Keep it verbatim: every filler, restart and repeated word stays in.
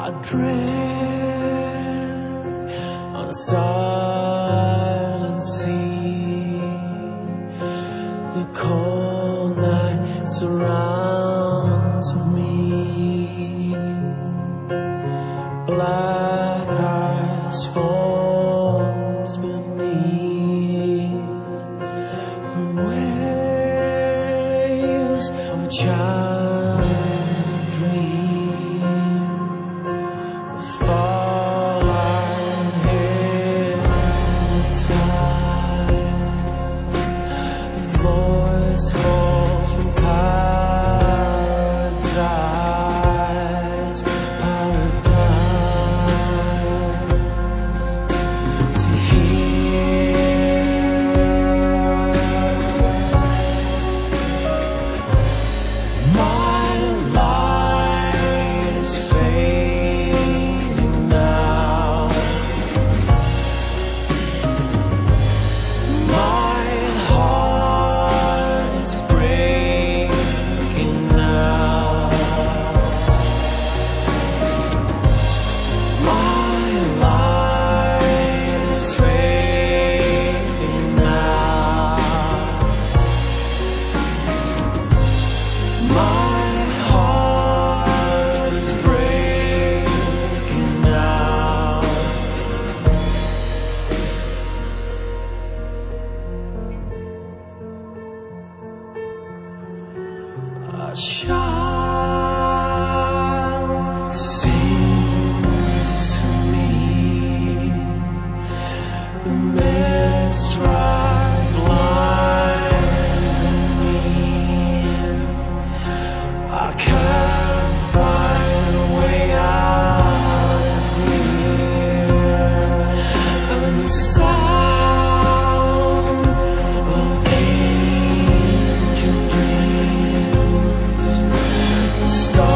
drift on a silent sea. The cold night surrounds me. Black ice forms beneath the waves of a childhood dream. Falling hypnotized, voice calls from paradise, paradise to hear. My light is fading now. My heart is breaking now. My light is fading now. My heart is breaking now. A child sings to me. The mist rise blinding me. I can't find a way out of here. And the sound of angel dreams, the stars